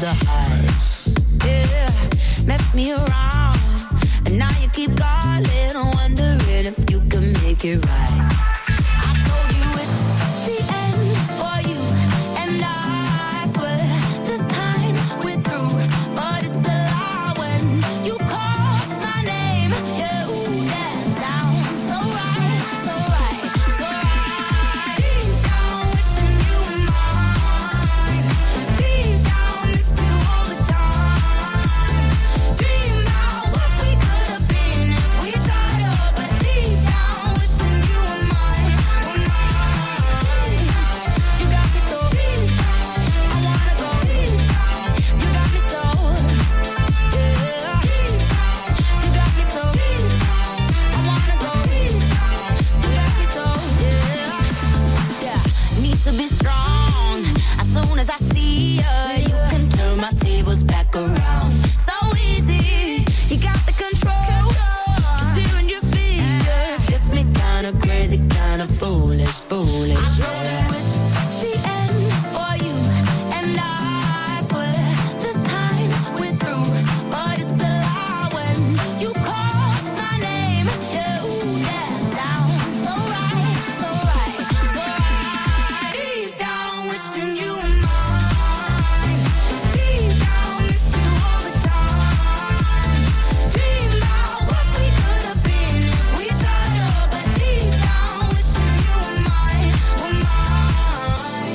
the highs. Yeah, mess me around, and now you keep calling, wondering if you can make it right. I told you it's the end for you, and I swear this time we're through, but it's a lie when you call my name. Yeah, ooh, that sounds so right, so right, so right. Deep down wishing you were mine. Deep down miss you all the time. Dream about what we could have been if we tried up, but deep down wishing you were mine, were mine. You got me so deep, I wanna go deep. You got me so, yeah. You got me so deep, I wanna go deep. You got me so, yeah. Need to be strong. As soon as I see you can turn my tables back around. So easy, you got the control. Just hearing your speakers gets me kinda crazy, kinda foolish, foolish. I told you it's the end for you, and I swear this time we're through, but it's a lie when you call my name. Yeah, ooh, that sounds so right, so right, so right. Deep down wishing you were mine. Deep down miss you all the time. Dream about what we could have been if we tried up, but deep down wishing you were mine, were mine.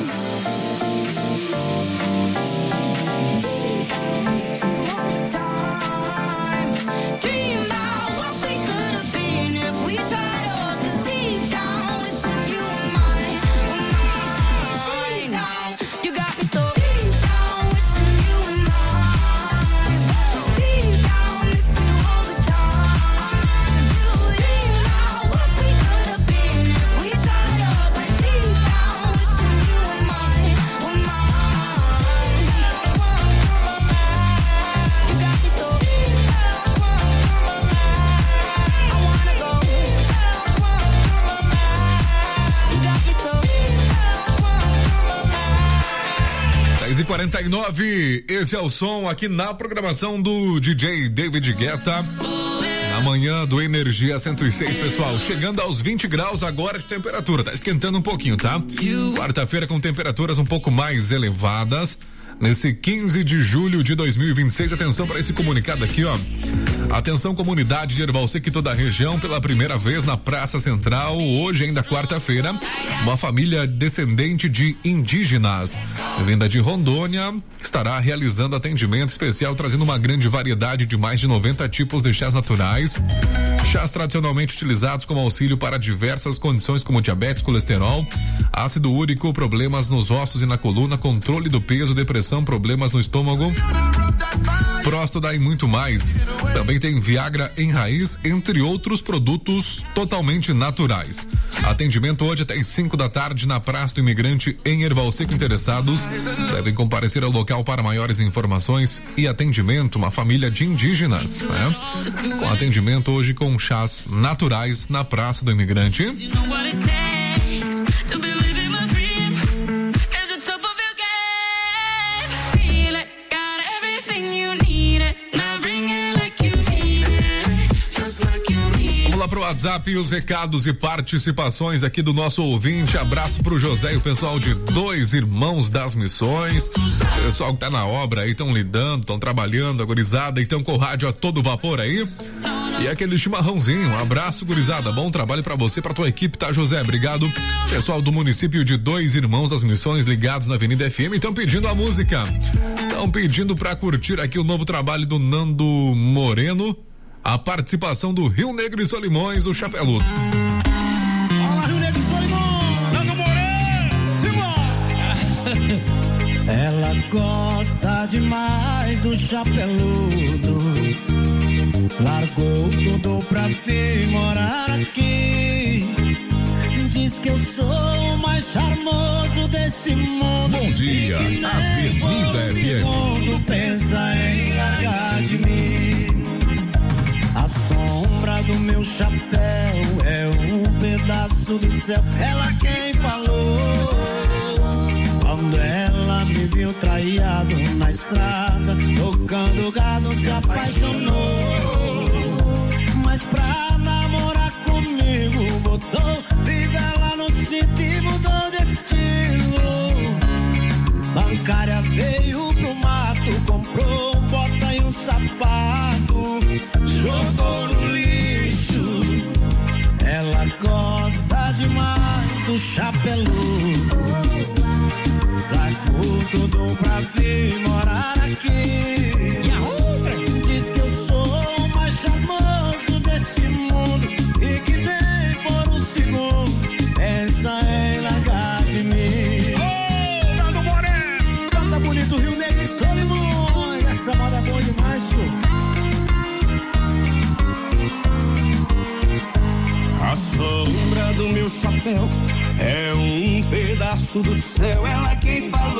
Dream about what we could have been if we tried up, 'cause deep down wishing you were mine, were mine. You got me so deep down wishing you were mine. Deep down miss you all the time. Dream about what we could have been if we tried up, but deep down wishing you were mine, were mine. You got me so deep, I wanna go. You got me so 10h49, esse é o som aqui na programação do DJ David Guetta. Na manhã do Energia 106, pessoal. Chegando aos 20 graus agora de temperatura. Tá esquentando um pouquinho, tá? Quarta-feira com temperaturas um pouco mais elevadas. Nesse 15 de julho de 2026, atenção para esse comunicado aqui, ó. Atenção, comunidade de Erval Seco e toda a região, pela primeira vez na Praça Central, hoje ainda quarta-feira, uma família descendente de indígenas, vinda de Rondônia, estará realizando atendimento especial, trazendo uma grande variedade de mais de 90 tipos de chás naturais, chás tradicionalmente utilizados como auxílio para diversas condições como diabetes, colesterol, ácido úrico, problemas nos ossos e na coluna, controle do peso, depressão, problemas no estômago, próstata e muito mais. Também tem Viagra em raiz, entre outros produtos totalmente naturais. Atendimento hoje até às 5 da tarde na Praça do Imigrante em Erval Seco. Interessados devem comparecer ao local para maiores informações e atendimento. Uma família de indígenas, né? Com atendimento hoje com chás naturais na Praça do Imigrante. Pro WhatsApp e os recados e participações aqui do nosso ouvinte. Abraço pro José e o pessoal de Dois Irmãos das Missões. O pessoal que tá na obra aí, estão lidando, estão trabalhando, a gurizada, então com o rádio a todo vapor aí. E aquele chimarrãozinho. Um abraço, gurizada. Bom trabalho pra você, pra tua equipe, tá, José? Obrigado. Pessoal do município de Dois Irmãos das Missões ligados na Avenida FM, estão pedindo a música. Estão pedindo pra curtir aqui o novo trabalho do Nando Moreno. A participação do Rio Negro e Solimões, o Chapeludo. Olá, Rio Negro e Solimões, Nando Moreno, ela gosta demais do Chapeludo, largou tudo pra vir morar aqui, diz que eu sou o mais charmoso desse mundo. Bom dia, Avenida FM. O mundo pensa em largar de mim. A sombra do meu chapéu é um pedaço do céu. Ela quem falou quando ela me viu viu traiado na estrada, tocando gado se apaixonou. Mas pra namorar comigo botou fivela no cinto e mudou de estilo. Bancária veio pro mato, comprou bota e um sapato, jogou no lixo. Ela gosta demais do chapeludo, largou tudo pra vir morar aqui. E a outra diz que eu sou o mais charmoso desse mundo e que nem por um segundo pensa em largar de mim. Ô, Nando Moreno, canta bonito Rio Negro e Solimões, essa moda é boa demais, senhor. A sombra do meu chapéu é um pedaço do céu, ela quem falou.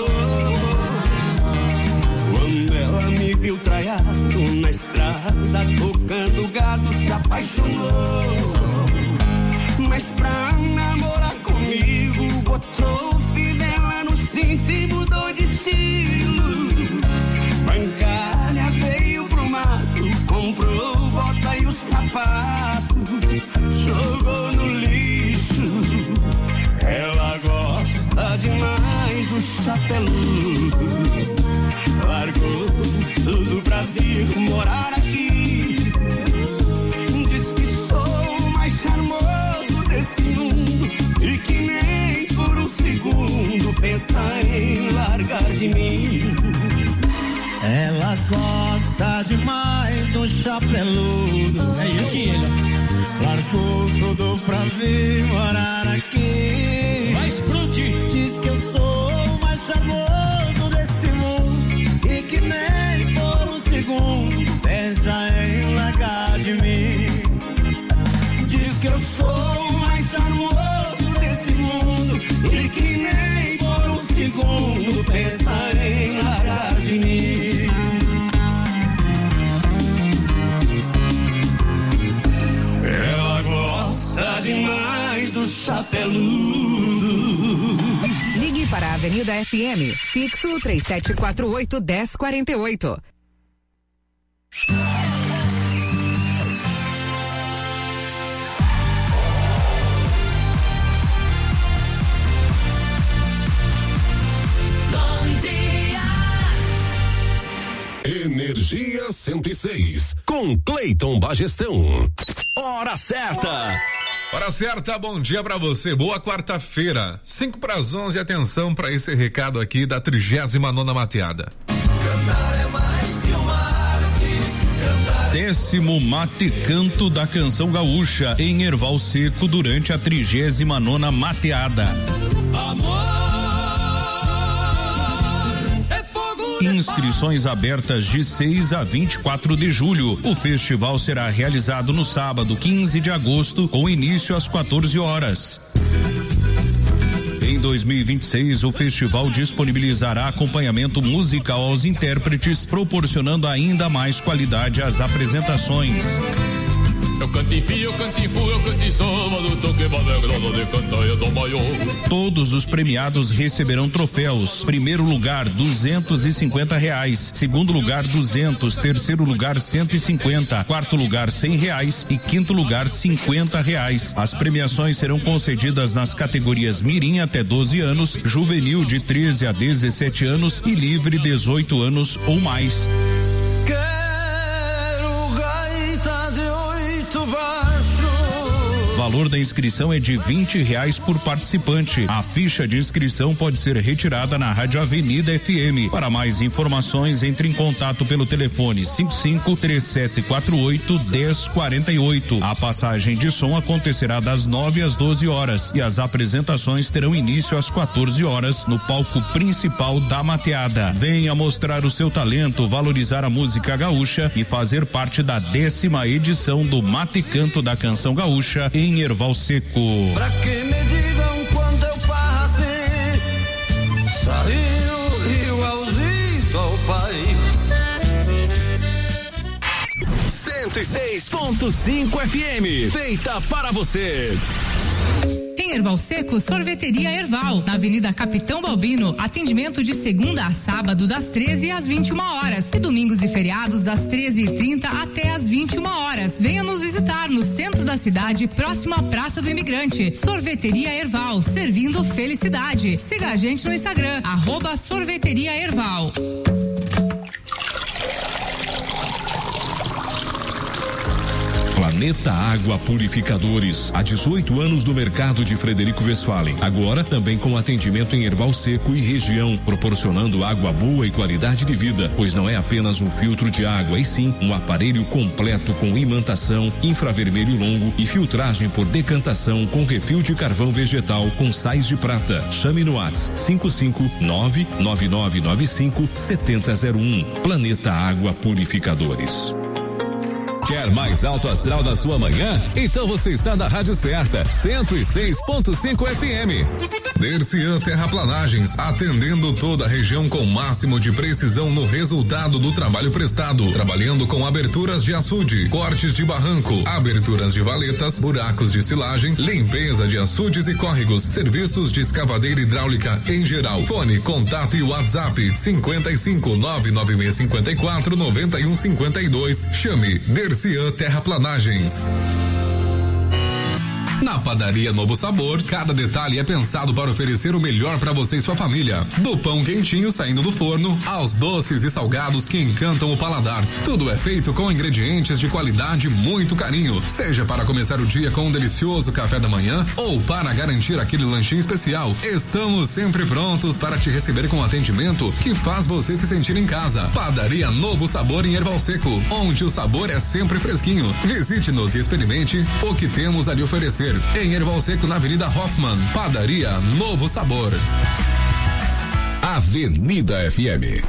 Quando ela me viu traiado na estrada, tocando gado, se apaixonou. Mas pra namorar comigo, botou fivela no cinto e mudou de estilo. Bancária veio pro mato, comprou bota e o sapato, jogou no lixo. Ela gosta demais do chapeludo, largou tudo pra vir morar aqui. Diz que sou o mais charmoso desse mundo e que nem por um segundo pensa em largar de mim. Ela gosta demais do chapeludo, é eu que ele largou tudo pra vir morar aqui. Mas Brute diz que eu sou o mais charmoso desse mundo e que nem por um segundo pensa em largar de mim. Diz que eu sou o mais charmoso desse mundo e que nem por um segundo pensa em largar de mim. Gosta demais do chapeludo. Ligue para a Avenida FM, fixo 3748-1048. Energia 106, com Cleiton Bagestão. Hora certa. Hora certa, bom dia pra você, boa quarta-feira, 5:11, atenção pra esse recado aqui da 39ª mateada. Cantar é mais que uma arte, cantar. 10º Mate Canto da Canção Gaúcha em Erval Seco durante a 39ª mateada. Amor. Inscrições abertas de 6 a 24 de julho. O festival será realizado no sábado, 15 de agosto, com início às 14 horas. Em 2026, o festival disponibilizará acompanhamento musical aos intérpretes, proporcionando ainda mais qualidade às apresentações. Eu canto em fio, eu canto em fu, eu canto em samba, do toque badegrado de cantaia do maior. Todos os premiados receberão troféus. Primeiro lugar, R$250. Segundo lugar, 200. Terceiro lugar, 150. Quarto lugar, R$100 e quinto lugar, R$50. As premiações serão concedidas nas categorias Mirim até 12 anos, Juvenil de 13 a 17 anos e Livre 18 anos ou mais. O valor da inscrição é de R$20 por participante. A ficha de inscrição pode ser retirada na Rádio Avenida FM. Para mais informações, entre em contato pelo telefone 55-3748-1048. A passagem de som acontecerá das 9 às 12 horas e as apresentações terão início às 14 horas no palco principal da mateada. Venha mostrar o seu talento, valorizar a música gaúcha e fazer parte da 10ª edição do Mate Canto da Canção Gaúcha em Erval Seco. Pra que me digam quando eu passei, saiu igualzinho ao pai. 106.5 FM, feita para você. Em Erval Seco, Sorveteria Erval, na Avenida Capitão Balbino, atendimento de segunda a sábado das 13 às 21 horas e domingos e feriados das 13h30 até às 21 horas. Venha nos visitar no centro da cidade, próximo à Praça do Imigrante. Sorveteria Erval, servindo felicidade. Siga a gente no Instagram, @Sorveteria Erval. Planeta Água Purificadores. Há 18 anos no mercado de Frederico Westphalen. Agora também com atendimento em Erval Seco e região, proporcionando água boa e qualidade de vida, pois não é apenas um filtro de água, e sim um aparelho completo com imantação, infravermelho longo e filtragem por decantação com refil de carvão vegetal com sais de prata. Chame no WhatsApp 55999957001. Planeta Água Purificadores. Quer mais alto astral na sua manhã? Então você está na rádio certa, 106.5 FM. Dercian Terraplanagens, atendendo toda a região com máximo de precisão no resultado do trabalho prestado, trabalhando com aberturas de açude, cortes de barranco, aberturas de valetas, buracos de silagem, limpeza de açudes e córregos, serviços de escavadeira hidráulica em geral. Fone, contato e WhatsApp 55-99654-9152. Chame Dercian Terraplanagens. Na Padaria Novo Sabor, cada detalhe é pensado para oferecer o melhor para você e sua família. Do pão quentinho saindo do forno, aos doces e salgados que encantam o paladar. Tudo é feito com ingredientes de qualidade e muito carinho. Seja para começar o dia com um delicioso café da manhã ou para garantir aquele lanchinho especial, estamos sempre prontos para te receber com atendimento que faz você se sentir em casa. Padaria Novo Sabor em Erval Seco, onde o sabor é sempre fresquinho. Visite-nos e experimente o que temos a lhe oferecer. Em Erval Seco, na Avenida Hoffman, Padaria Novo Sabor. Avenida FM.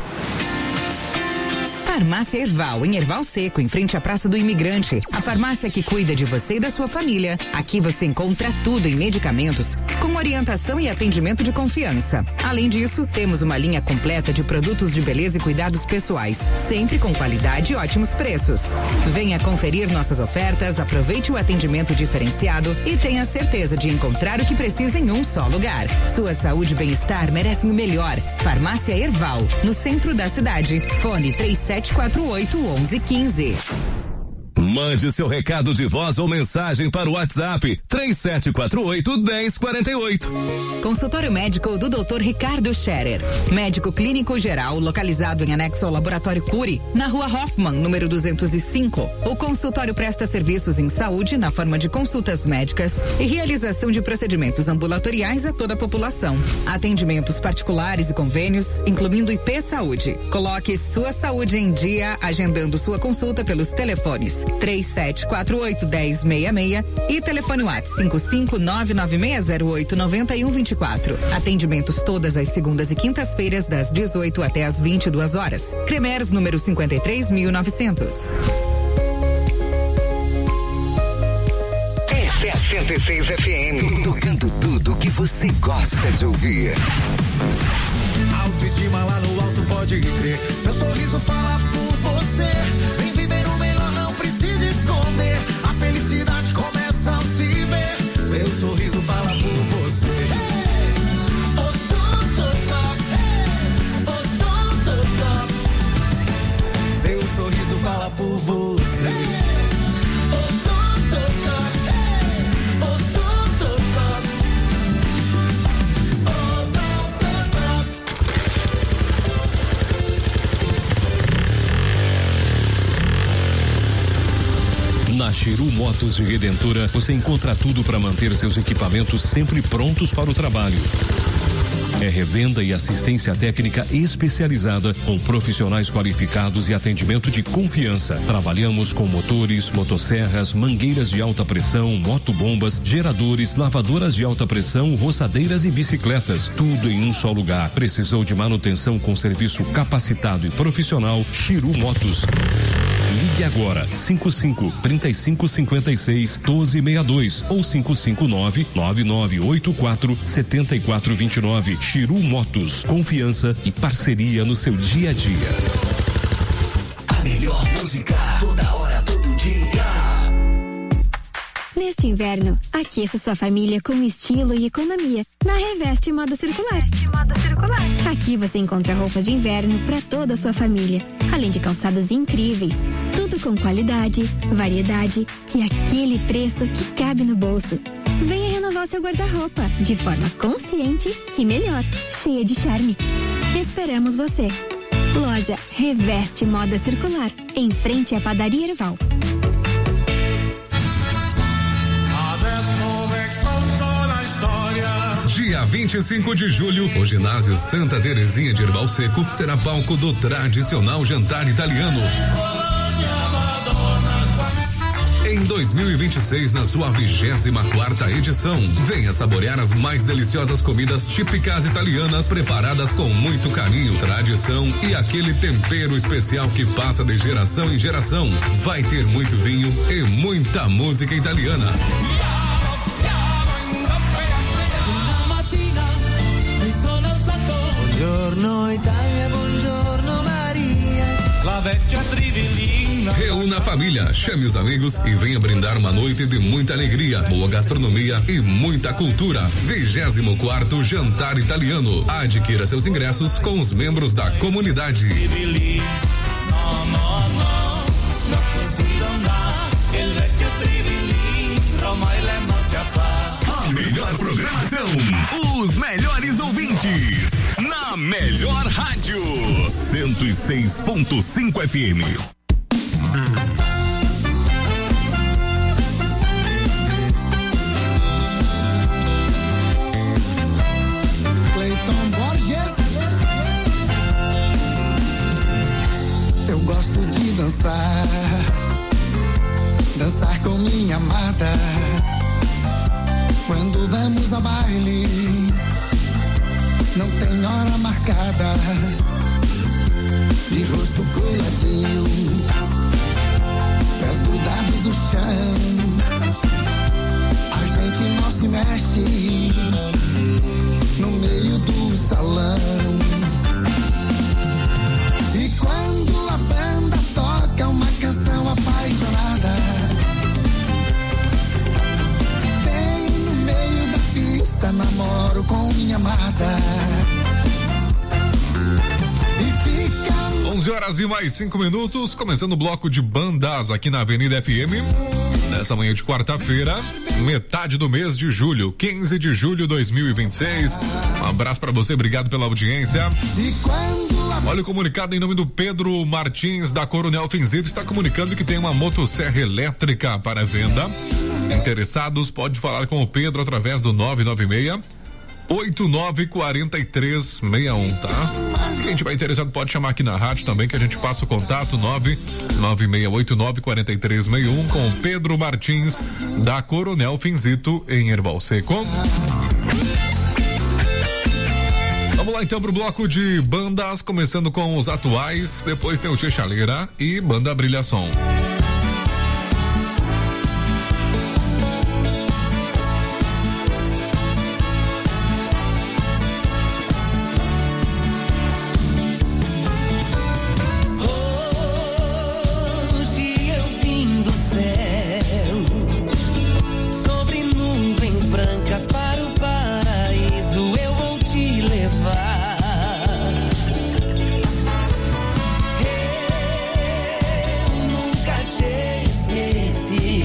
Farmácia Erval, em Erval Seco, em frente à Praça do Imigrante. A farmácia que cuida de você e da sua família. Aqui você encontra tudo em medicamentos, com orientação e atendimento de confiança. Além disso, temos uma linha completa de produtos de beleza e cuidados pessoais, sempre com qualidade e ótimos preços. Venha conferir nossas ofertas, aproveite o atendimento diferenciado e tenha certeza de encontrar o que precisa em um só lugar. Sua saúde e bem-estar merecem o melhor. Farmácia Erval, no centro da cidade. Fone 3748-1115. Mande seu recado de voz ou mensagem para o WhatsApp 3748-1048. Consultório médico do Dr. Ricardo Scherer, médico clínico geral, localizado em anexo ao Laboratório Cury, na Rua Hoffman, número 205. O consultório presta serviços em saúde na forma de consultas médicas e realização de procedimentos ambulatoriais a toda a população. Atendimentos particulares e convênios, incluindo IP Saúde. Coloque sua saúde em dia, agendando sua consulta pelos telefones 3748-1066 e telefone WhatsApp 55996089124. Atendimentos todas as segundas e quintas-feiras das 18 até as 22 horas. Cremers, número 53.900. Essa é a 106 FM, tocando tudo que você gosta de ouvir. Autoestima lá no alto, pode crer. Seu sorriso fala por você. Vem viver o melhor, não precisa esconder. A felicidade começa ao se ver. Seu sorriso fala por você. Seu sorriso fala por você. Na Chiru Motos de Redentora, você encontra tudo para manter seus equipamentos sempre prontos para o trabalho. É revenda e assistência técnica especializada com profissionais qualificados e atendimento de confiança. Trabalhamos com motores, motosserras, mangueiras de alta pressão, motobombas, geradores, lavadoras de alta pressão, roçadeiras e bicicletas. Tudo em um só lugar. Precisou de manutenção com serviço capacitado e profissional? Chiru Motos. Ligue agora 55-3556-1262 ou 559-9984-7429. Chiru Motos, confiança e parceria no seu dia a dia. A melhor música, toda hora, todo dia. Neste inverno, aqueça sua família com estilo e economia na Reveste Moda Circular. Aqui você encontra roupas de inverno para toda a sua família, além de calçados incríveis. Tudo com qualidade, variedade e aquele preço que cabe no bolso. Venha renovar seu guarda-roupa de forma consciente e melhor, cheia de charme. Esperamos você. Loja Reveste Moda Circular, em frente à Padaria Erval. Dia 25 de julho, o ginásio Santa Terezinha de Erval Seco será palco do tradicional jantar italiano. Em 2026, na sua 24ª edição, venha saborear as mais deliciosas comidas típicas italianas preparadas com muito carinho, tradição e aquele tempero especial que passa de geração em geração. Vai ter muito vinho e muita música italiana. Buongiorno Italia, buongiorno Maria, la vecchia trivellina. Reúna a família, chame os amigos e venha brindar uma noite de muita alegria, boa gastronomia e muita cultura. 24º Jantar Italiano. Adquira seus ingressos com os membros da comunidade. A melhor programação, os melhores ouvintes, na melhor rádio, 106.5 FM. Cleiton Borges. Eu gosto de dançar, dançar com minha amada. Quando vamos a baile, não tem hora marcada. De rosto coladinho, pés grudados no chão, a gente não se mexe no meio do salão. E quando a banda toca uma canção apaixonada, namoro com minha amada. E fica 11 horas e mais 5 minutos, começando o bloco de bandas aqui na Avenida FM. Nessa manhã de quarta-feira, metade do mês de julho, 15 de julho de 2026. Um abraço pra você, obrigado pela audiência. Olha o comunicado em nome do Pedro Martins, da Coronel Finzito, está comunicando que tem uma motosserra elétrica para venda. Interessados, pode falar com o Pedro através do 996-894361, tá? Quem tiver interessado pode chamar aqui na rádio também, que a gente passa o contato 996894361 com o Pedro Martins, da Coronel Finzito, em Erval Seco. Vamos lá então pro bloco de bandas, começando com os atuais, depois tem o Tia Chaleira e Banda Brilhação.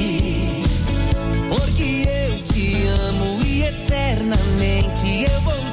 porque eu te amo e eternamente eu vou